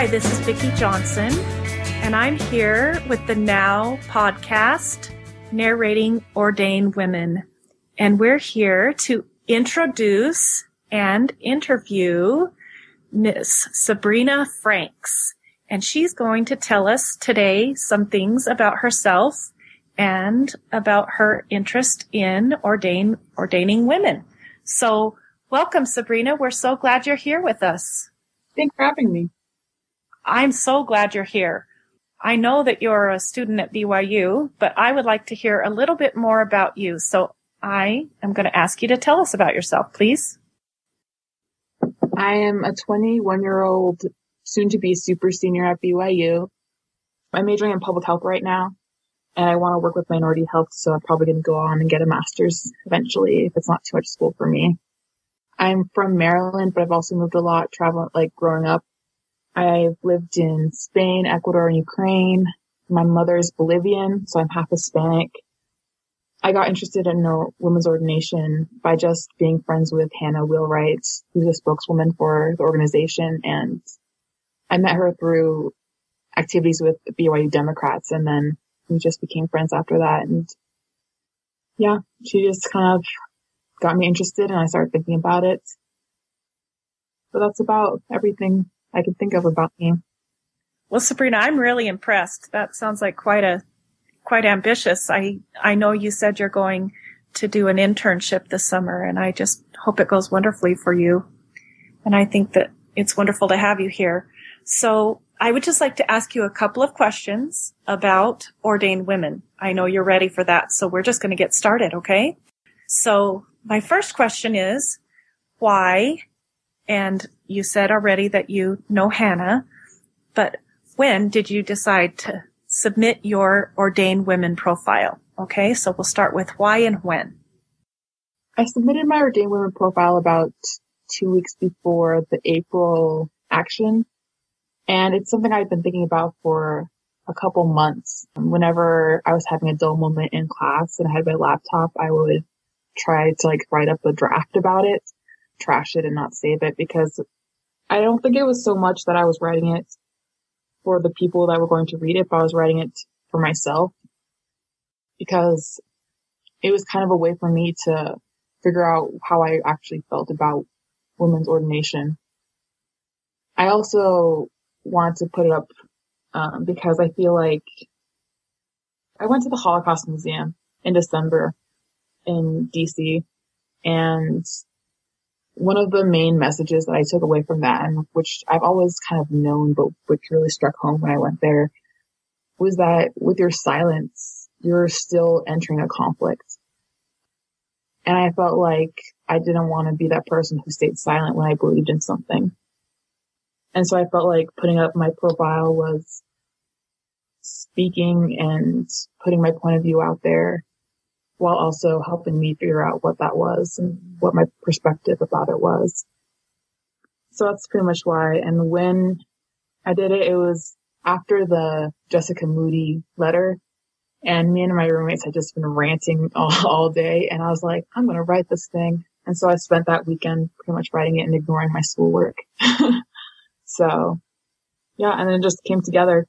this is Vicki Johnson, and I'm here with the Now podcast, narrating Ordained Women. And we're here to introduce and interview Miss Sabrina Franks. And she's going to tell us today some things about herself and about her interest in ordaining women. So welcome, Sabrina. We're so glad you're here with us. Thanks for having me. I'm so glad you're here. I know that you're a student at BYU, but I would like to hear a little bit more about you. So I am going to ask you to tell us about yourself, please. I am a 21-year-old, soon-to-be super senior at BYU. I'm majoring in public health right now, and I want to work with minority health, so I'm probably going to go on and get a master's eventually if it's not too much school for me. I'm from Maryland, but I've also moved a lot, traveling, growing up. I've lived in Spain, Ecuador, and Ukraine. My mother's Bolivian, so I'm half Hispanic. I got interested in women's ordination by just being friends with Hannah Wheelwright, who's a spokeswoman for the organization, and I met her through activities with BYU Democrats, and then we just became friends after that. And yeah, she just kind of got me interested, and I started thinking about it. So that's about everything I can think of about me. Well, Sabrina, I'm really impressed. That sounds like quite ambitious. I know you said you're going to do an internship this summer, and I just hope it goes wonderfully for you. And I think that it's wonderful to have you here. So I would just like to ask you a couple of questions about ordained women. I know you're ready for that, so we're just going to get started, okay? So my first question is, why? And you said already that you know Hannah, but when did you decide to submit your ordained women profile? Okay, so we'll start with why and when. I submitted my ordained women profile about 2 weeks before the April action, and it's something I've been thinking about for a couple months. Whenever I was having a dull moment in class and I had my laptop, I would try to write up a draft about it, trash it and not save it, because I don't think it was so much that I was writing it for the people that were going to read it, but I was writing it for myself, because it was kind of a way for me to figure out how I actually felt about women's ordination. I also want to put it up because I feel like I went to the Holocaust Museum in December in DC, and one of the main messages that I took away from that, and which I've always kind of known, but which really struck home when I went there, was that with your silence, you're still entering a conflict. And I felt like I didn't want to be that person who stayed silent when I believed in something. And so I felt like putting up my profile was speaking and putting my point of view out there, while also helping me figure out what that was and what my perspective about it was. So that's pretty much why. And when I did it, it was after the Jessica Moody letter, and me and my roommates had just been ranting all day, and I was like, I'm going to write this thing. And so I spent that weekend pretty much writing it and ignoring my schoolwork. So yeah, and then it just came together.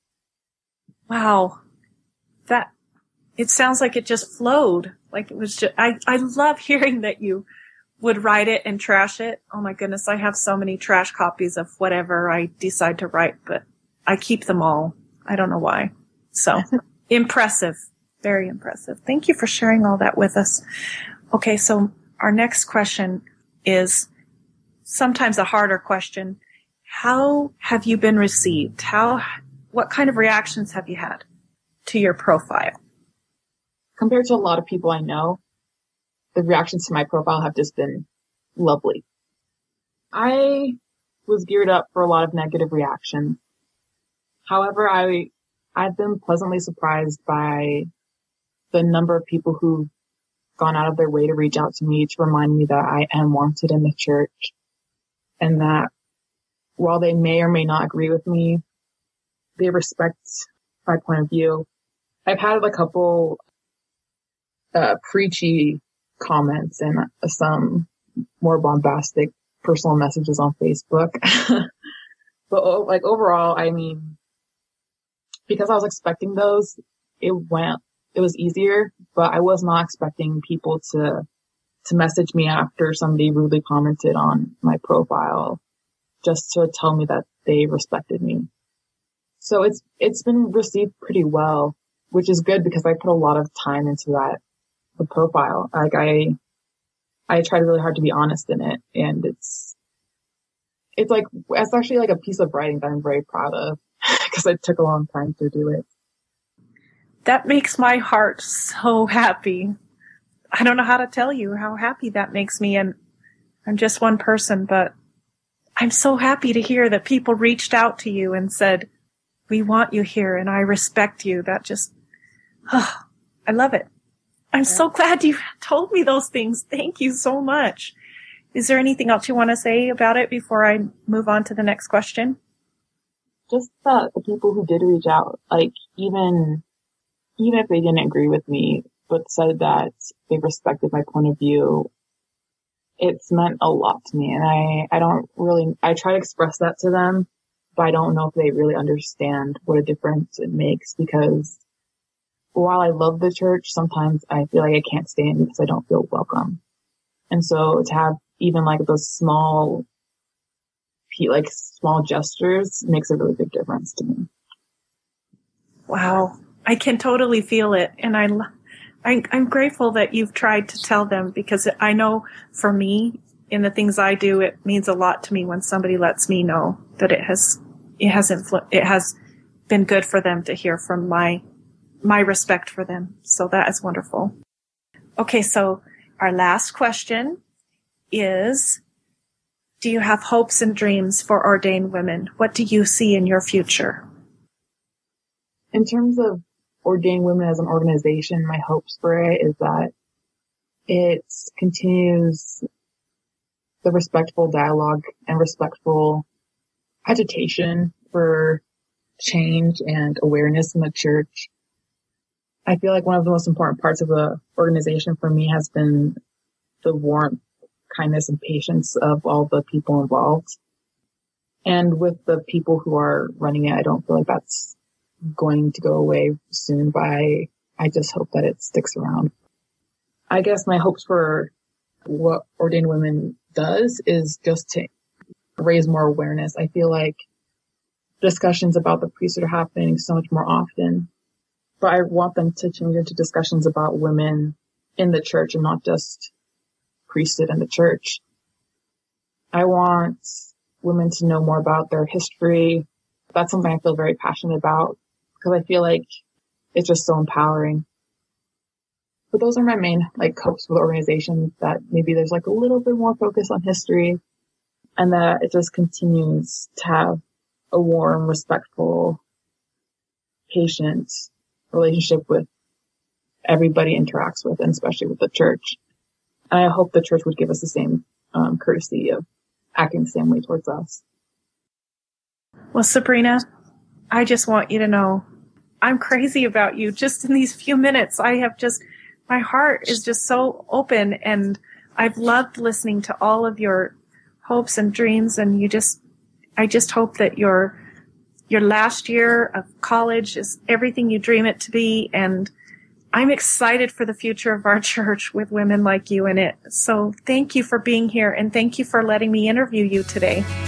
Wow. It sounds like it just flowed. Like it was just, I love hearing that you would write it and trash it. Oh my goodness. I have so many trash copies of whatever I decide to write, but I keep them all. I don't know why. So impressive. Very impressive. Thank you for sharing all that with us. Okay. So our next question is sometimes a harder question. How have you been received? What kind of reactions have you had to your profile? Compared to a lot of people I know, the reactions to my profile have just been lovely. I was geared up for a lot of negative reactions. However, I've been pleasantly surprised by the number of people who've gone out of their way to reach out to me to remind me that I am wanted in the church, and that while they may or may not agree with me, they respect my point of view. I've had a couple preachy comments and some more bombastic personal messages on Facebook. But like overall, I mean, because I was expecting those, it was easier, but I was not expecting people to message me after somebody rudely commented on my profile just to tell me that they respected me. So it's been received pretty well, which is good because I put a lot of time into the profile. Like I tried really hard to be honest in it, and it's actually like a piece of writing that I'm very proud of because it took a long time to do it. That makes my heart so happy. I don't know how to tell you how happy that makes me. And I'm just one person, but I'm so happy to hear that people reached out to you and said, we want you here and I respect you. That just, I love it. I'm so glad you told me those things. Thank you so much. Is there anything else you want to say about it before I move on to the next question? Just the people who did reach out, like even if they didn't agree with me, but said that they respected my point of view, it's meant a lot to me. And I try to express that to them, but I don't know if they really understand what a difference it makes, because while I love the church, sometimes I feel like I can't stay in because I don't feel welcome. And so to have even like those small gestures makes a really big difference to me. Wow. I can totally feel it. And I'm grateful that you've tried to tell them, because I know for me, in the things I do, it means a lot to me when somebody lets me know that it has been good for them to hear from my respect for them. So that is wonderful. Okay. So our last question is, do you have hopes and dreams for Ordained Women? What do you see in your future? In terms of Ordained Women as an organization, my hopes for it is that it continues the respectful dialogue and respectful agitation for change and awareness in the church. I feel like one of the most important parts of the organization for me has been the warmth, kindness, and patience of all the people involved. And with the people who are running it, I don't feel like that's going to go away soon, but I just hope that it sticks around. I guess my hopes for what Ordained Women does is just to raise more awareness. I feel like discussions about the priesthood are happening so much more often, but I want them to change into discussions about women in the church and not just priesthood in the church. I want women to know more about their history. That's something I feel very passionate about, because I feel like it's just so empowering. But those are my main hopes for the organization, that maybe there's a little bit more focus on history, and that it just continues to have a warm, respectful, patient relationship with everybody it interacts with, and especially with the church. And I hope the church would give us the same courtesy of acting the same way towards us. Well, Sabrina, I just want you to know I'm crazy about you. Just in these few minutes, my heart is just so open, and I've loved listening to all of your hopes and dreams. And I just hope that your last year of college is everything you dream it to be. And I'm excited for the future of our church with women like you in it. So thank you for being here, and thank you for letting me interview you today.